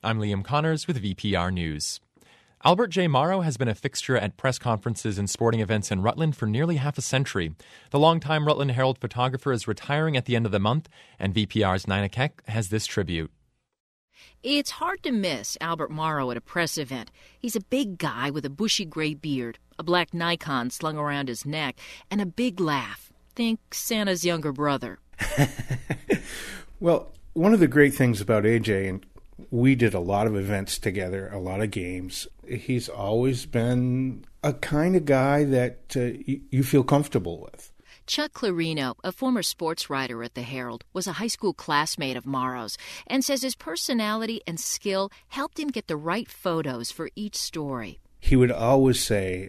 I'm Liam Connors with VPR News. Albert J. Morrow has been a fixture at press conferences and sporting events in Rutland for nearly half a century. The longtime Rutland Herald photographer is retiring at the end of the month, and VPR's Nina Keck has this tribute. It's hard to miss Albert Morrow at a press event. He's a big guy with a bushy gray beard, a black Nikon slung around his neck, and a big laugh. Think Santa's younger brother. Well, one of the great things about AJ, and we did a lot of events together, a lot of games. He's always been a kind of guy that you feel comfortable with. Chuck Clarino, a former sports writer at the Herald, was a high school classmate of Morrow's and says his personality and skill helped him get the right photos for each story. He would always say,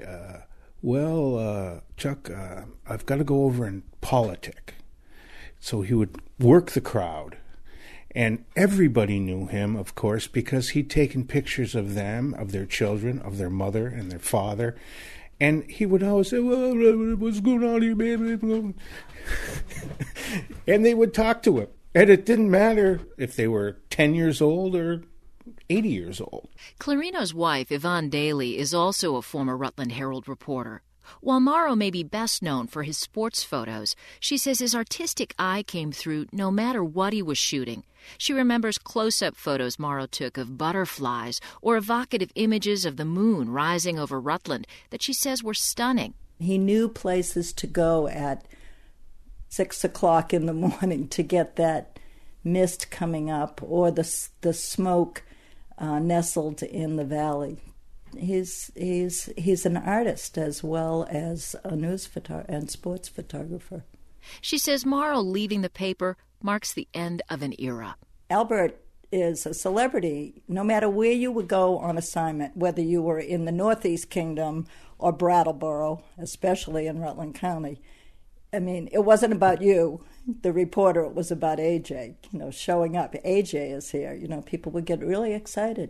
Chuck, I've got to go over and politic. So he would work the crowd. And everybody knew him, of course, because he'd taken pictures of them, of their children, of their mother and their father. And he would always say, well, what's going on here, baby? And they would talk to him. And it didn't matter if they were 10 years old or 80 years old. Clarino's wife, Yvonne Daly, is also a former Rutland Herald reporter. While Morrow may be best known for his sports photos, she says his artistic eye came through no matter what he was shooting. She remembers close-up photos Morrow took of butterflies or evocative images of the moon rising over Rutland that she says were stunning. He knew places to go at 6 o'clock in the morning to get that mist coming up or the smoke nestled in the valley. He's an artist as well as a news and sports photographer. She says Morrow leaving the paper marks the end of an era. Albert is a celebrity. No matter where you would go on assignment, whether you were in the Northeast Kingdom or Brattleboro, especially in Rutland County, I mean, it wasn't about you, the reporter. It was about AJ, showing up. AJ is here. People would get really excited.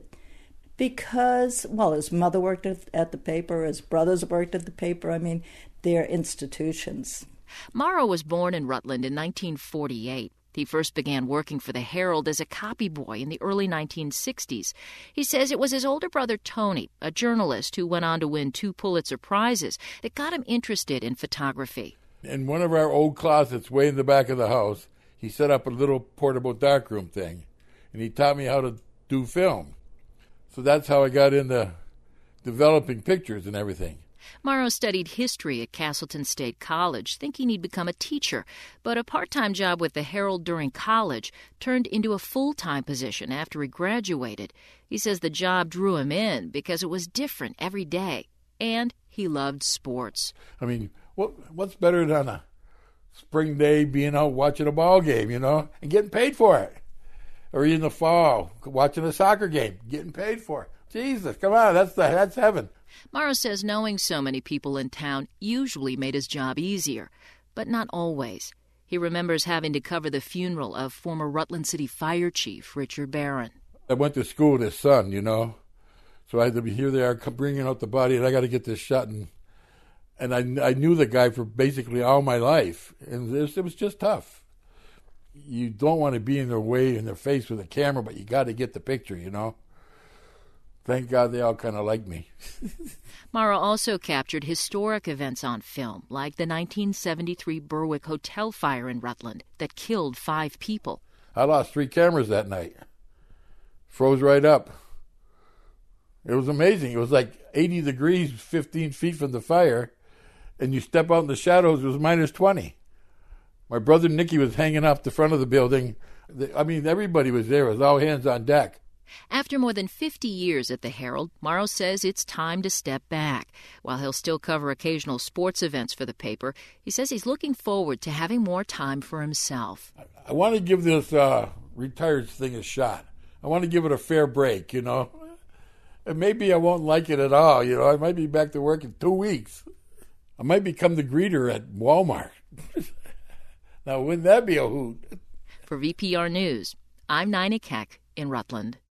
Because, his mother worked at the paper, his brothers worked at the paper. I mean, they're institutions. Morrow was born in Rutland in 1948. He first began working for the Herald as a copy boy in the early 1960s. He says it was his older brother, Tony, a journalist who went on to win 2 Pulitzer Prizes, that got him interested in photography. In one of our old closets way in the back of the house, he set up a little portable darkroom thing, and he taught me how to do film. So that's how I got into developing pictures and everything. Morrow studied history at Castleton State College, thinking he'd become a teacher, but a part-time job with the Herald during college turned into a full-time position after he graduated. He says the job drew him in because it was different every day, and he loved sports. I mean, what's better than a spring day being out watching a ball game, and getting paid for it? Or in the fall, watching a soccer game, getting paid for it. Jesus, come on, that's heaven. Morrow says knowing so many people in town usually made his job easier, but not always. He remembers having to cover the funeral of former Rutland City Fire Chief Richard Barron. I went to school with his son, so I had to be here. They are bringing out the body, and I got to get this shot. And I knew the guy for basically all my life, and it was just tough. You don't want to be in their face with a camera, but you got to get the picture, Thank God they all kind of like me. Morrow also captured historic events on film, like the 1973 Berwick Hotel fire in Rutland that killed 5 people. I lost 3 cameras that night. Froze right up. It was amazing. It was like 80 degrees, 15 feet from the fire, and you step out in the shadows, it was minus 20. My brother Nicky was hanging off the front of the building. Everybody was there. It was all hands on deck. After more than 50 years at the Herald, Morrow says it's time to step back. While he'll still cover occasional sports events for the paper, he says he's looking forward to having more time for himself. I want to give this retired thing a shot. I want to give it a fair break, And maybe I won't like it at all, I might be back to work in 2 weeks. I might become the greeter at Walmart. Now, wouldn't that be a hoot? For VPR News, I'm Nina Keck in Rutland.